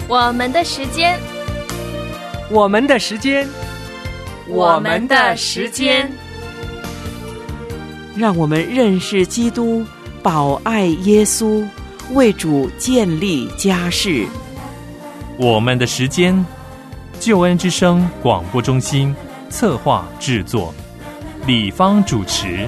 我们的时间， 我们的时间， 我们的时间， 让我们认识基督，保爱耶稣，为主建立家室。 我们的时间，救恩之声广播中心策划制作，李芳主持。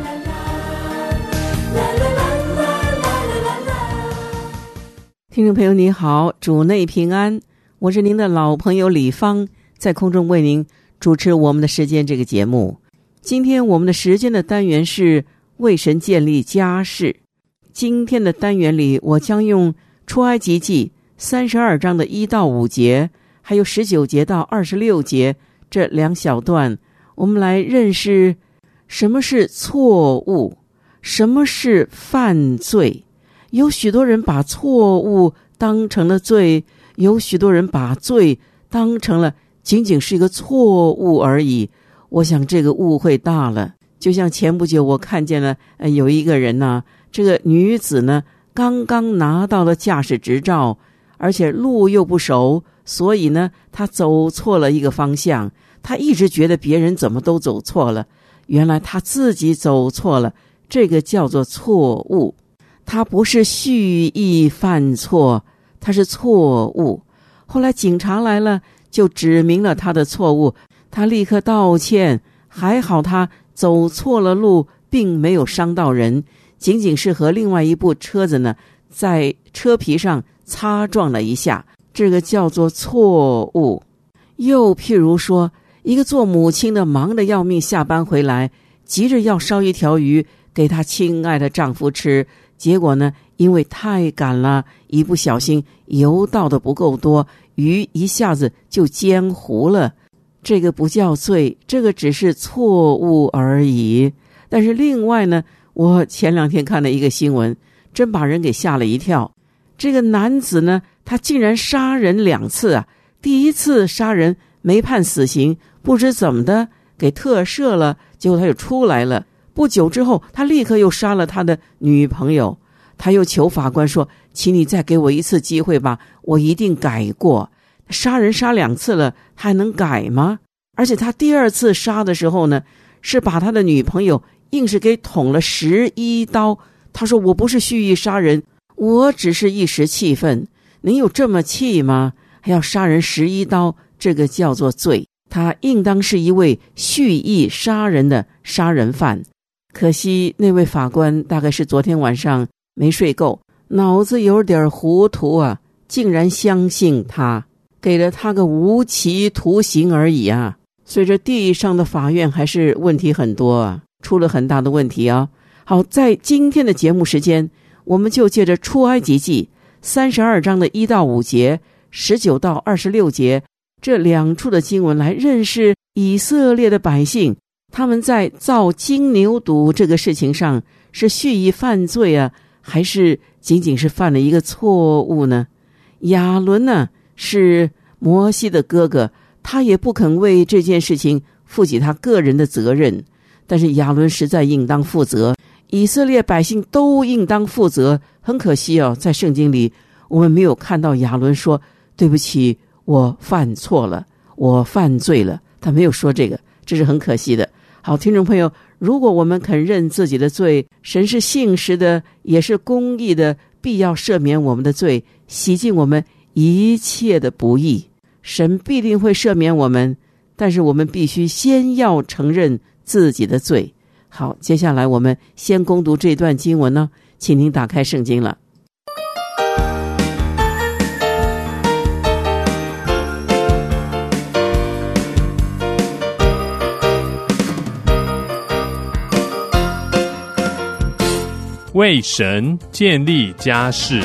听众朋友你好，主内平安，我是您的老朋友李芳，在空中为您主持我们的时间这个节目。今天我们的时间的单元是为神建立家室。今天的单元里，我将用出埃及记32章的1到5节，还有19节到26节这两小段，我们来认识什么是错误，什么是犯罪。有许多人把错误当成了罪，有许多人把罪当成了仅仅是一个错误而已。我想这个误会大了。就像前不久我看见了有一个人呢，这个女子呢刚刚拿到了驾驶执照，而且路又不熟，所以呢她走错了一个方向。她一直觉得别人怎么都走错了，原来她自己走错了，这个叫做错误。他不是蓄意犯错，他是错误。后来警察来了，就指明了他的错误，他立刻道歉，还好他走错了路，并没有伤到人，仅仅是和另外一部车子呢在车皮上擦撞了一下，这个叫做错误。又譬如说，一个做母亲的忙得要命，下班回来急着要烧一条鱼给她亲爱的丈夫吃，结果呢，因为太赶了，一不小心油倒的不够多，鱼一下子就煎糊了。这个不叫罪，这个只是错误而已。但是另外呢，我前2天看了一个新闻，真把人给吓了一跳。这个男子呢，他竟然杀人2次啊！第一次杀人没判死刑，不知怎么的给特赦了，结果他就出来了。不久之后，他立刻又杀了他的女朋友。他又求法官说，请你再给我一次机会吧，我一定改过。杀人杀2次了，他还能改吗？而且他第2次杀的时候呢，是把他的女朋友硬是给捅了11刀。他说，我不是蓄意杀人，我只是一时气愤。您有这么气吗？还要杀人11刀，这个叫做罪。他应当是一位蓄意杀人的杀人犯。可惜那位法官大概是昨天晚上没睡够，脑子有点糊涂啊，竟然相信他，给了他个无期徒刑而已啊。所以这地上的法院还是问题很多啊，出了很大的问题啊。好，在今天的节目时间，我们就借着出埃及记32章的1到5节，19到26节这2处的经文来认识以色列的百姓，他们在造金牛犊这个事情上是蓄意犯罪啊，还是仅仅是犯了一个错误呢？亚伦呢，是摩西的哥哥，他也不肯为这件事情负起他个人的责任，但是亚伦实在应当负责，以色列百姓都应当负责。很可惜哦，在圣经里我们没有看到亚伦说，对不起，我犯错了，我犯罪了，他没有说这个，这是很可惜的。好，听众朋友，如果我们肯认自己的罪，神是信实的，也是公义的，必要赦免我们的罪，洗净我们一切的不义。神必定会赦免我们，但是我们必须先要承认自己的罪。好，接下来我们先攻读这段经文呢，请您打开圣经了。 为神建立家室。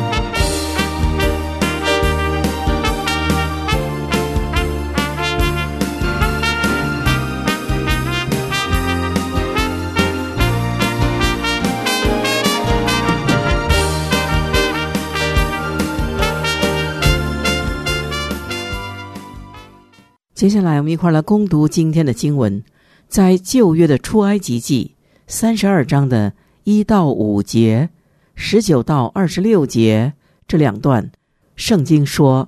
接下来我们一块来攻读今天的经文，在旧约的出埃及记32章的1到5节，19到26节这2段，圣经说，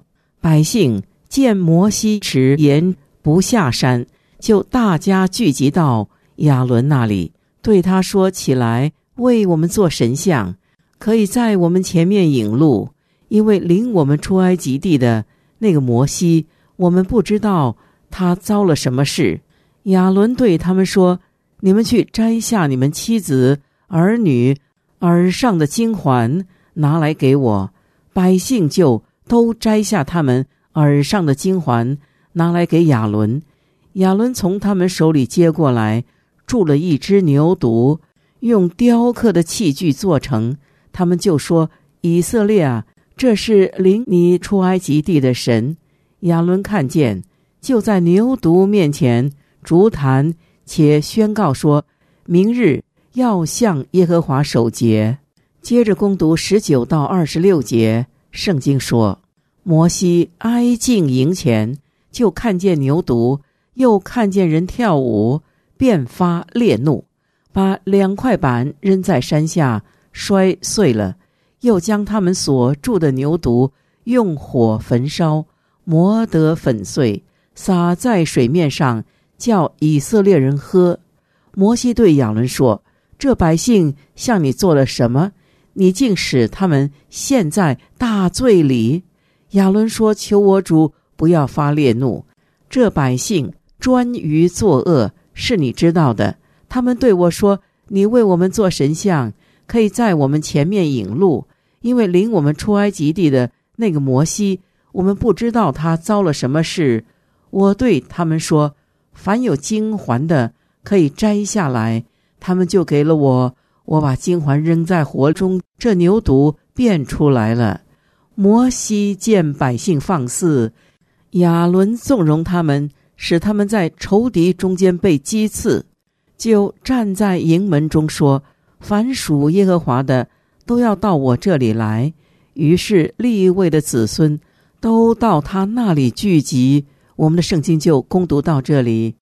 百姓见摩西迟延不下山，就大家聚集到亚伦那里，对他说：起来，为我们做神像，可以在我们前面引路，因为领我们出埃及地的那个摩西，我们不知道他遭了什么事。亚伦对他们说：你们去摘下你们妻子、儿女耳上的金环，拿来给我。百姓就都摘下他们耳上的金环，拿来给亚伦。亚伦从他们手里接过来，铸了一只牛犊，用雕刻的器具做成。他们就说：以色列啊，这是领你出埃及地的神。亚伦看见，就在牛犊面前筑坛，且宣告说：明日要向耶和华守节。接着攻读19到26节，圣经说：摩西挨近营前，就看见牛犊，又看见人跳舞，便发烈怒，把2块板扔在山下，摔碎了，又将他们所铸的牛犊用火焚烧，磨得粉碎，撒在水面上，叫以色列人喝。摩西对亚伦说：这百姓向你做了什么？你竟使他们陷在大罪里。亚伦说：求我主不要发烈怒，这百姓专于作恶，是你知道的。他们对我说：你为我们做神像，可以在我们前面引路，因为领我们出埃及地的那个摩西，我们不知道他遭了什么事。我对他们说：凡有金环的可以摘下来。他们就给了我，我把金环扔在火中，这牛犊变出来了。摩西见百姓放肆，亚伦纵容他们，使他们在仇敌中间被击刺，就站在营门中说：凡属耶和华的都要到我这里来。于是利未的子孙都到他那里聚集。我们的圣经就攻读到这里。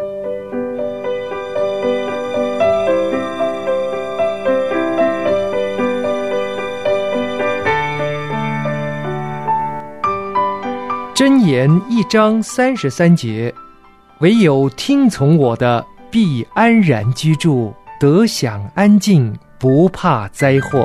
箴言1章33节，唯有听从我的，必安然居住，得享安静，不怕灾祸。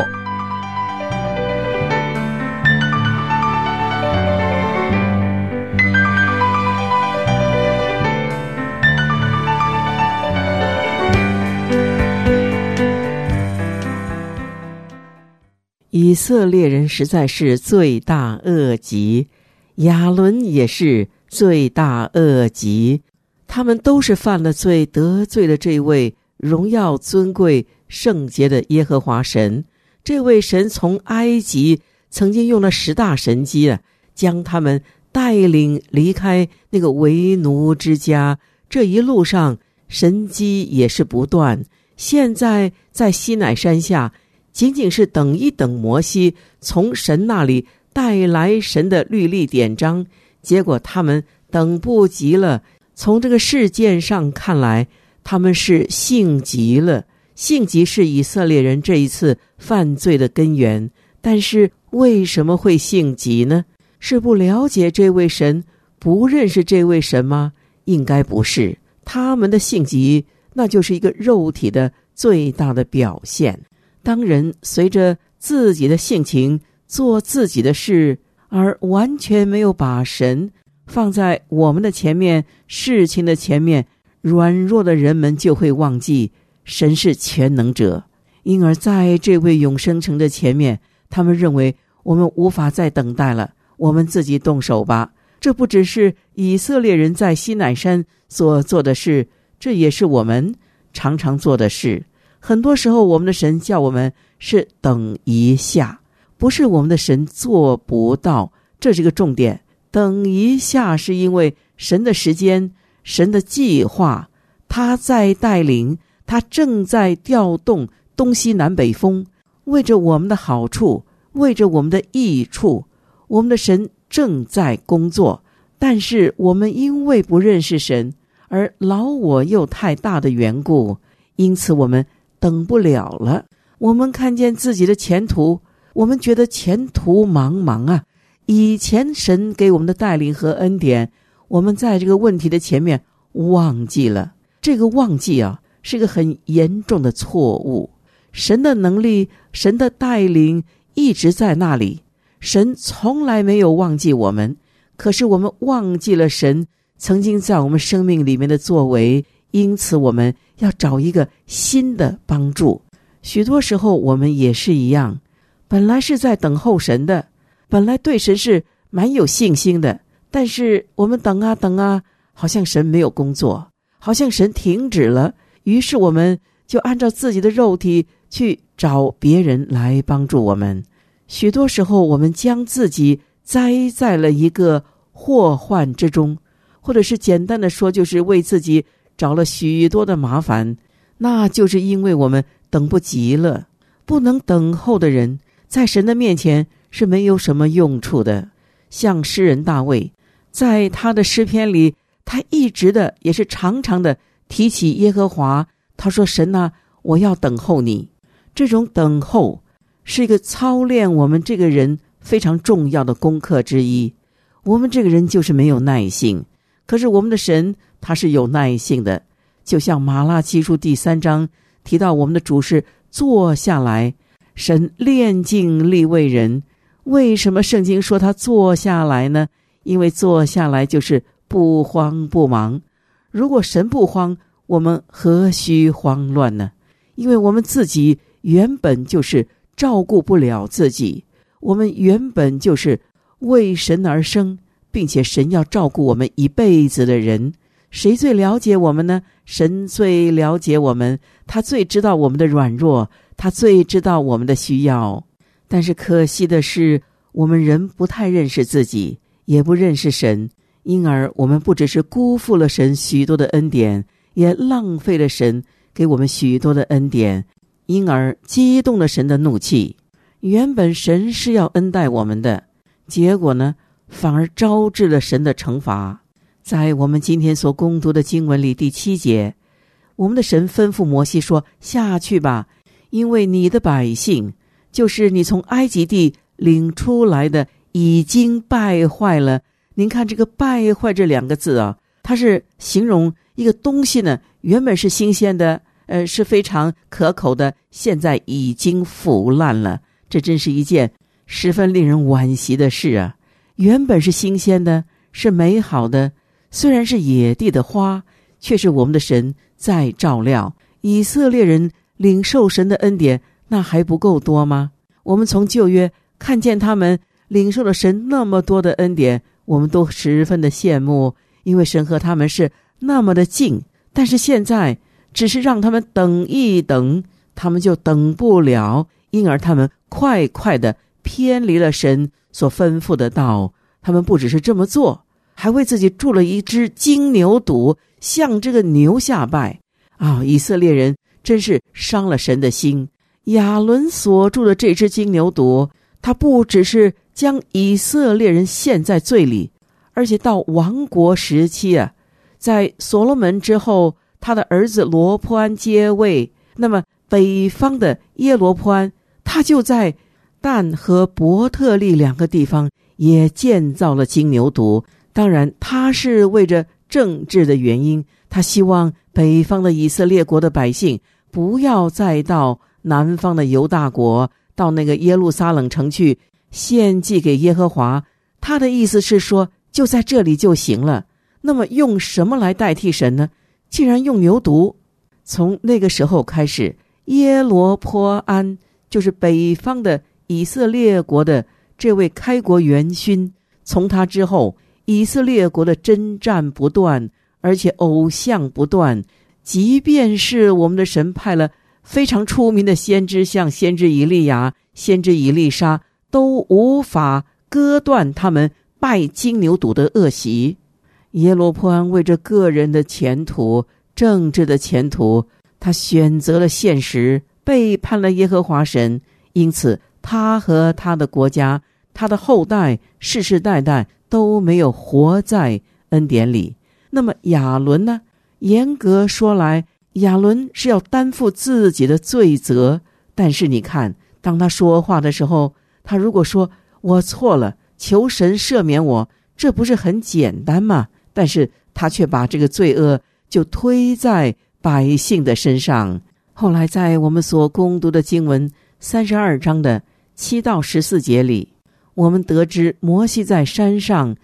以色列人实在是罪大恶极，亚伦也是罪大恶极，他们都是犯了罪，得罪了这位荣耀尊贵圣洁的耶和华神。这位神从埃及曾经用了10大神迹将他们带领离开那个为奴之家，这一路上神迹也是不断。现在在西乃山下，仅仅是等一等摩西从神那里带来神的律例典章，结果他们等不及了。从这个事件上看来，他们是性急了。性急是以色列人这一次犯罪的根源，但是为什么会性急呢？是不了解这位神，不认识这位神吗？应该不是。他们的性急，那就是一个肉体的最大的表现。当人随着自己的性情做自己的事，而完全没有把神放在我们的前面，事情的前面，软弱的人们就会忘记神是全能者。因而在这位永生城的前面，他们认为我们无法再等待了，我们自己动手吧。这不只是以色列人在西乃山所做的事，这也是我们常常做的事。很多时候我们的神叫我们是等一下，不是我们的神做不到，这是个重点。等一下是因为神的时间，神的计划，他在带领，他正在调动东西南北风，为着我们的好处，为着我们的益处，我们的神正在工作。但是我们因为不认识神，而老我又太大的缘故，因此我们等不了了。我们看见自己的前途，我们觉得前途茫茫啊， 以前神给我们的带领和恩典，我们在这个问题的前面忘记了。这个忘记啊，是个很严重的错误。神的能力，神的带领一直在那里，神从来没有忘记我们，可是我们忘记了神曾经在我们生命里面的作为，因此我们要找一个新的帮助。许多时候我们也是一样，本来是在等候神的，本来对神是蛮有信心的，但是我们等啊等啊，好像神没有工作，好像神停止了，于是我们就按照自己的肉体去找别人来帮助我们。许多时候我们将自己栽在了一个祸患之中，或者是简单的说，就是为自己找了许多的麻烦，那就是因为我们等不及了。不能等候的人在神的面前是没有什么用处的。像诗人大卫，在他的诗篇里，他一直的也是常常的提起耶和华，他说神啊，我要等候你。这种等候是一个操练我们这个人非常重要的功课之一。我们这个人就是没有耐性，可是我们的神他是有耐性的。就像马拉基书第3章提到，我们的主是坐下来，神炼净利未人。为什么圣经说他坐下来呢？因为坐下来就是不慌不忙。如果神不慌，我们何须慌乱呢？因为我们自己原本就是照顾不了自己，我们原本就是为神而生，并且神要照顾我们一辈子的人。谁最了解我们呢？神最了解我们，他最知道我们的软弱，他最知道我们的需要。但是可惜的是，我们人不太认识自己，也不认识神，因而我们不只是辜负了神许多的恩典，也浪费了神给我们许多的恩典，因而激动了神的怒气。原本神是要恩待我们的，结果呢，反而招致了神的惩罚。在我们今天所攻读的经文里第7节，我们的神吩咐摩西说，下去吧，因为你的百姓，就是你从埃及地领出来的，已经败坏了。您看这个败坏这2个字啊，它是形容一个东西呢，原本是新鲜的，是非常可口的，现在已经腐烂了。这真是一件十分令人惋惜的事啊！原本是新鲜的，是美好的，虽然是野地的花，却是我们的神在照料。以色列人领受神的恩典，那还不够多吗？我们从旧约看见他们领受了神那么多的恩典，我们都十分的羡慕，因为神和他们是那么的近。但是现在只是让他们等一等，他们就等不了，因而他们快快的偏离了神所吩咐的道。他们不只是这么做，还为自己铸了一只金牛犊，向这个牛下拜。以色列人真是伤了神的心。亚伦所铸的这只金牛犊，他不只是将以色列人陷在罪里，而且到亡国时期啊，在所罗门之后，他的儿子罗波安接位，那么北方的耶罗波安，他就在但和伯特利2个地方也建造了金牛犊。当然他是为着政治的原因，他希望北方的以色列国的百姓不要再到南方的犹大国，到那个耶路撒冷城去献祭给耶和华。他的意思是说，就在这里就行了。那么用什么来代替神呢？既然用牛犊，从那个时候开始，耶罗波安就是北方的以色列国的这位开国元勋，从他之后，以色列国的征战不断，而且偶像不断。即便是我们的神派了非常出名的先知，像先知以利亚、先知以利沙，都无法割断他们拜金牛犊的恶习。耶罗波安为着个人的前途、政治的前途，他选择了现实，背叛了耶和华神，因此他和他的国家、他的后代世世代代都没有活在恩典里。那么亚伦呢？严格说来，亚伦是要担负自己的罪责，但是你看，当他说话的时候，他如果说我错了， 求神赦免我，这不是很简单吗？但是他却把这个罪恶就推在百姓的身上。后来在我们所攻读的经文32章的7到14节里，我们得知摩西在山上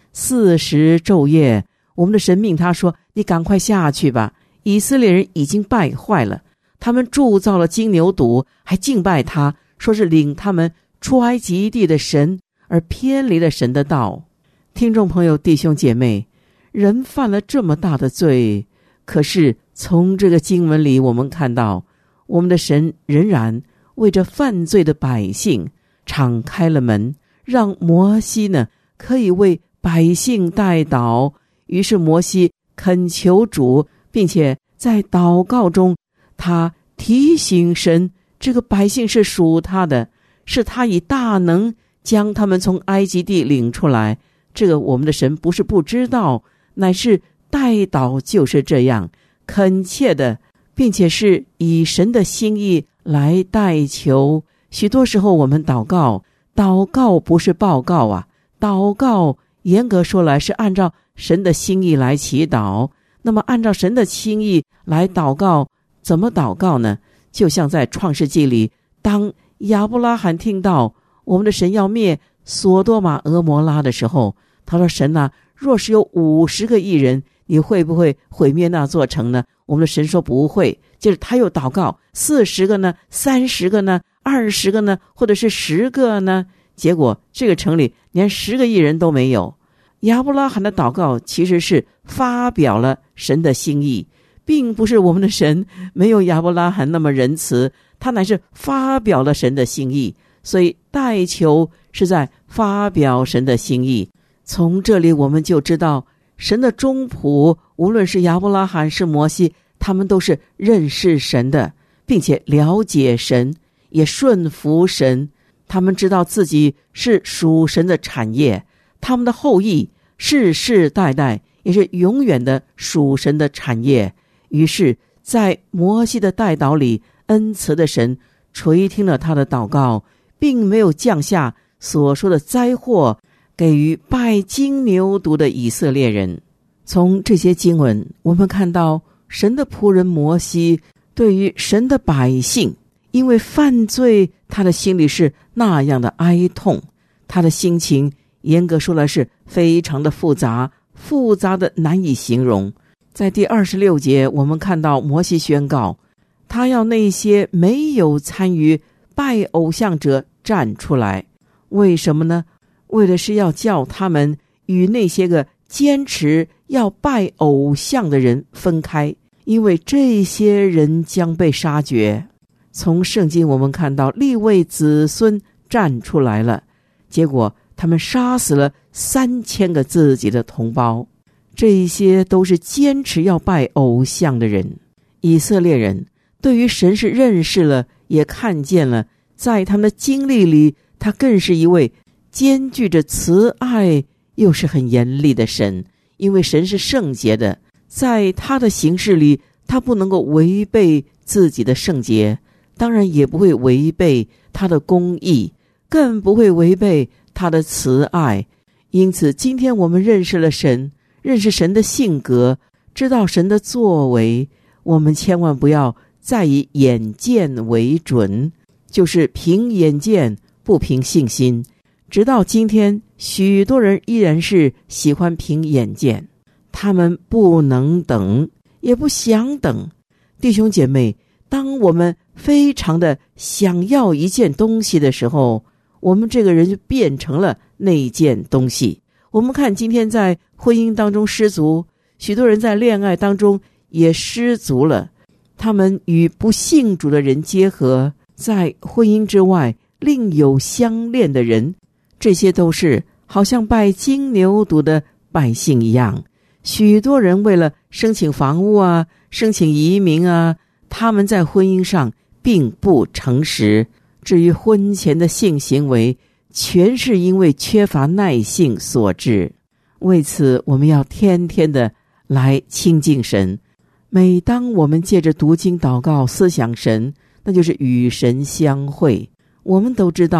40昼夜，我们的神命他说，你赶快下去吧，以色列人已经败坏了，他们铸造了金牛犊，还敬拜他，说是领他们出埃及地的神，而偏离了神的道。听众朋友，弟兄姐妹，人犯了这么大的罪，可是从这个经文里我们看到，我们的神仍然为着犯罪的百姓敞开了门，让摩西呢可以为百姓代祷。于是摩西恳求主，并且在祷告中他提醒神，这个百姓是属他的，是他以大能将他们从埃及地领出来。这个我们的神不是不知道，乃是代祷就是这样恳切的，并且是以神的心意来代求。许多时候我们祷告不是报告啊，祷告严格说来是按照神的心意来祈祷。那么按照神的心意来祷告，怎么祷告呢？就像在创世纪里，当亚伯拉罕听到我们的神要灭索多玛俄摩拉的时候，他说，神啊，若是有50个义人，你会不会毁灭那座城呢？我们的神说不会。接着他又祷告，40个呢，30个呢，20个呢，或者是10个呢？结果这个城里连10个义人都没有。亚伯拉罕的祷告其实是发表了神的心意，并不是我们的神没有亚伯拉罕那么仁慈，他乃是发表了神的心意。所以代求是在发表神的心意。从这里我们就知道，神的忠仆，无论是亚伯拉罕是摩西，他们都是认识神的，并且了解神，也顺服神。他们知道自己是属神的产业，他们的后裔世世代代也是永远的属神的产业。于是在摩西的代祷里，恩慈的神垂听了他的祷告，并没有降下所说的灾祸给予拜金牛犊的以色列人。从这些经文我们看到，神的仆人摩西对于神的百姓因为犯罪，他的心里是那样的哀痛，他的心情严格说来是非常的复杂的难以形容。在第26节我们看到摩西宣告，他要那些没有参与拜偶像者站出来。为什么呢？为的是要叫他们与那些个坚持要拜偶像的人分开，因为这些人将被杀绝。从圣经我们看到利未子孙站出来了，结果他们杀死了3000个自己的同胞，这些都是坚持要拜偶像的人。以色列人对于神是认识了，也看见了，在他们的经历里，他更是一位兼具着慈爱又是很严厉的神。因为神是圣洁的，在他的行事里，他不能够违背自己的圣洁，当然也不会违背他的公义，更不会违背他的慈爱。因此今天我们认识了神，认识神的性格，知道神的作为，我们千万不要再以眼见为准，就是凭眼见不凭信心。直到今天，许多人依然是喜欢凭眼见，他们不能等，也不想等。弟兄姐妹，当我们非常的想要一件东西的时候，我们这个人就变成了那件东西。我们看今天在婚姻当中失足，许多人在恋爱当中也失足了，他们与不信主的人结合，在婚姻之外另有相恋的人，这些都是好像拜金牛犊的百姓一样。许多人为了申请房屋啊，申请移民啊，他们在婚姻上并不诚实。至于婚前的性行为，全是因为缺乏耐性所致。为此我们要天天的来亲近神。每当我们借着读经祷告思想神，那就是与神相会。我们都知道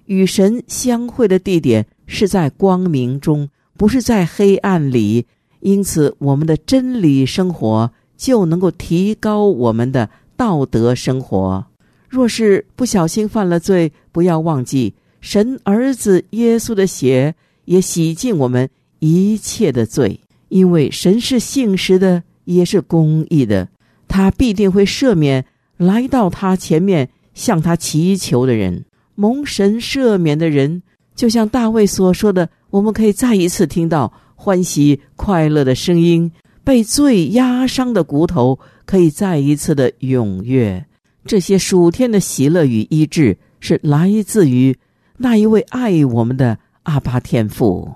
与神相会的地点是在光明中，不是在黑暗里。因此我们的真理生活就能够提高我们的道德生活。若是不小心犯了罪，不要忘记神儿子耶稣的血也洗净我们一切的罪，因为神是信实的，也是公义的，他必定会赦免来到他前面向他祈求的人。蒙神赦免的人，就像大卫所说的，我们可以再一次听到欢喜快乐的声音，被罪压伤的骨头可以再一次的踊跃。这些属天的喜乐与医治是来自于那一位爱我们的阿爸天父。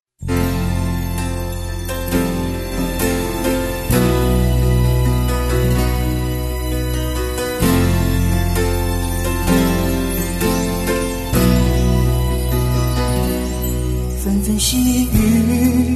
纷纷细雨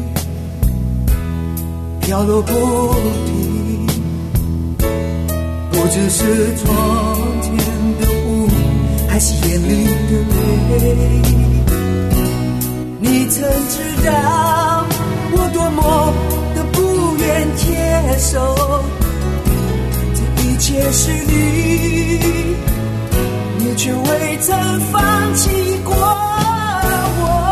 飘落不停，不只是窗前的雾，还是眼里的泪。你曾知道我多么的不愿接受，这一切是你却未曾放弃过我。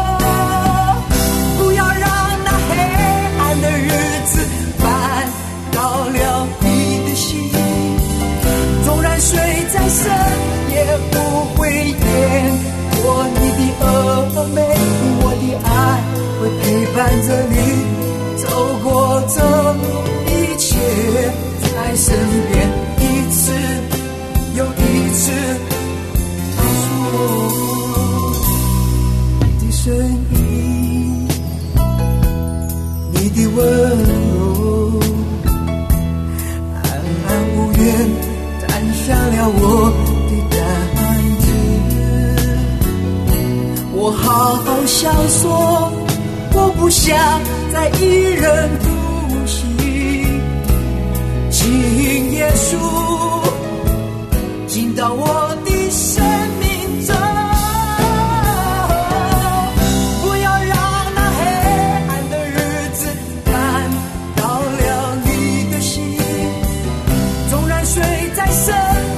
水再深也不会淹过你的峨眉，我的爱会陪伴着你走过这一切，在身边一次又一次告诉我你的声音，你的温柔，安安无怨下了我的担子，我好好想说，我不想再一人独行，请耶稣进到我的生命中，不要让那黑暗的日子看到了你的心，纵然水再深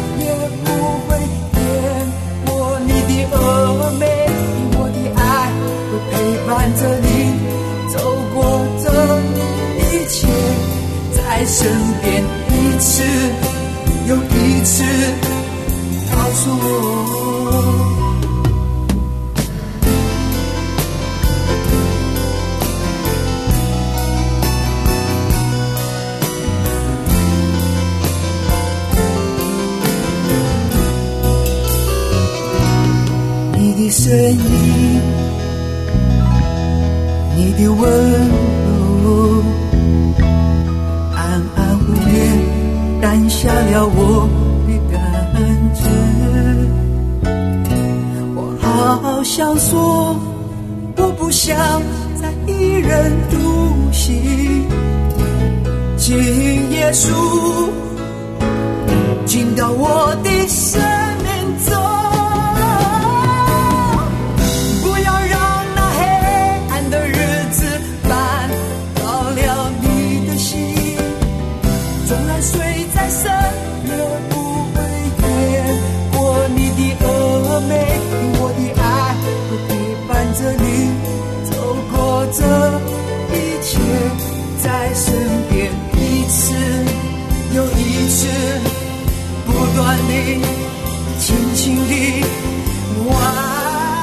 着你走过这一切，在身边一次又一次告诉我，你的声音，你的温柔，安安无怨担下了我的担子，我好好想说，我不想再一人独行，请耶稣进到我的生命中，水再深也不会淹过你的峨眉，我的爱会陪伴着你走过这一切，在身边一次又一次不断地轻轻地挽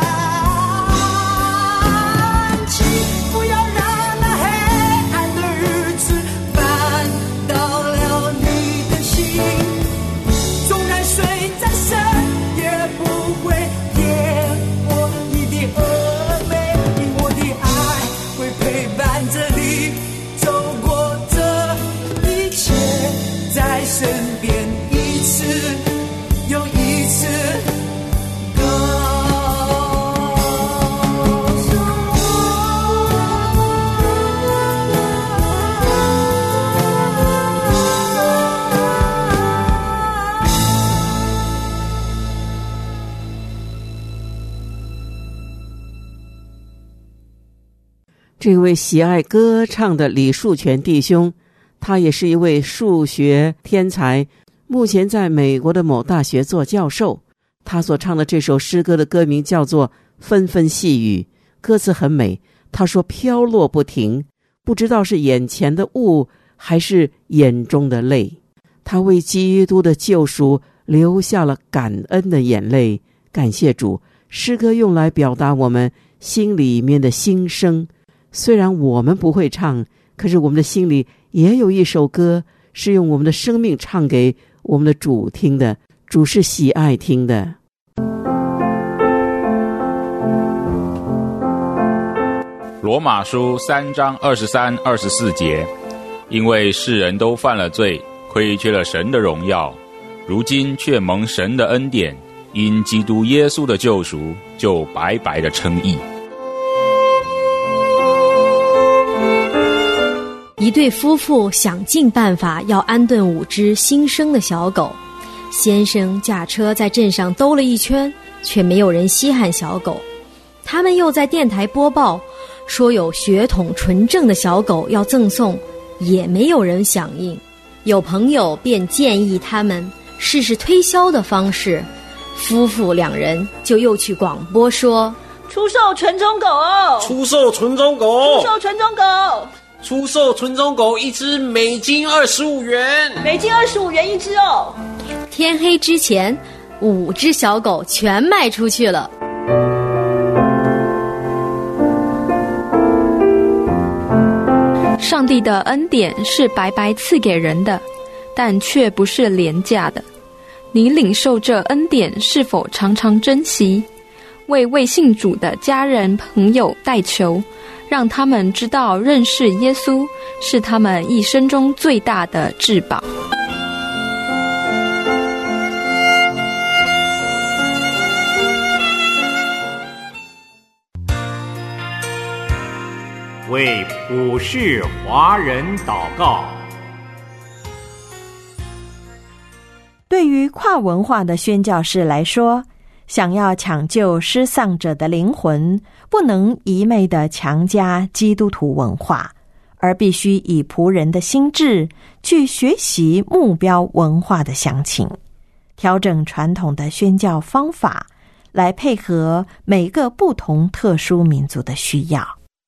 起，不要让那黑暗的日子搬到了你的心，纵然水再深也不会淹过你的峨眉，我的爱会陪伴着你走过这一切，在身边一次又一这位喜爱歌唱的李树全弟兄，他也是一位数学天才，目前在美国的某大学做教授。他所唱的这首诗歌的歌名叫做《纷纷细雨》，歌词很美。他说飘落不停，不知道是眼前的雾还是眼中的泪。他为基督的救赎流下了感恩的眼泪。感谢主，诗歌用来表达我们心里面的心声。虽然我们不会唱，可是我们的心里也有一首歌，是用我们的生命唱给我们的主听的，主是喜爱听的。 罗马书3章23、24节，因为世人都犯了罪，亏缺了神的荣耀，如今却蒙神的恩典，因基督耶稣的救赎，就白白的称义。 一对夫妇想尽办法要安顿5只新生的小狗，先生驾车在镇上兜了一圈，却没有人稀罕小狗。他们又在电台播报，说有血统纯正的小狗要赠送，也没有人响应。有朋友便建议他们试试推销的方式，夫妇2人就又去广播说： 出售纯种狗， 出售纯种狗， 出售纯种狗， 出售纯种狗1只美金25元， 美金25元1只哦。 天黑之前，5只小狗全卖出去了。 上帝的恩典是白白赐给人的，但却不是廉价的。你领受这恩典是否常常珍惜？为未信主的家人朋友代求，让他们知道认识耶稣是他们一生中最大的至宝。 为普世华人祷告。 对于跨文化的宣教士来说，想要抢救失丧者的灵魂，不能一昧地强加基督徒文化，而必须以仆人的心志去学习目标文化的详情，调整传统的宣教方法，来配合每个不同特殊民族的需要。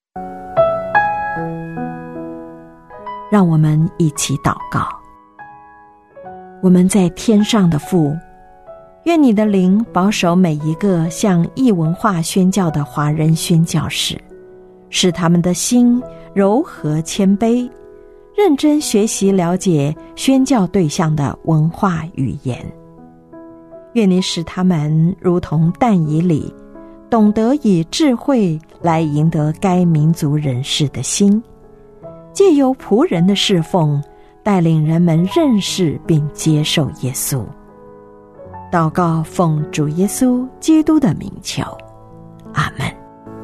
让我们一起祷告。我们在天上的父，愿你的灵保守每一个向异文化宣教的华人宣教士，使他们的心柔和谦卑，认真学习了解宣教对象的文化语言。愿你使他们如同但以理，懂得以智慧来赢得该民族人士的心，借由仆人的侍奉，带领人们认识并接受耶稣。祷告奉主耶稣基督的名求，阿们。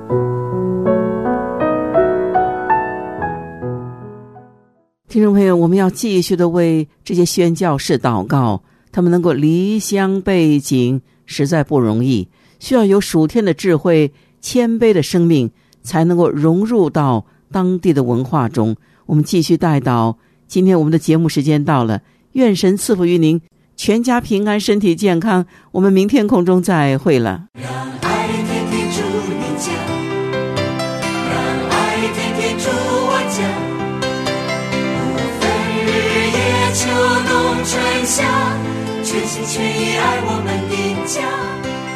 听众朋友，我们要继续的为这些宣教士祷告，他们能够离乡背井实在不容易，需要有属天的智慧、谦卑的生命，才能够融入到当地的文化中。我们继续带祷，今天我们的节目时间到了，愿神赐福于您，全家平安，身体健康。我们明天空中再会了。 让爱天天住你家，让爱天天住我家，不分日夜秋冬春夏，全心全意爱我们的家。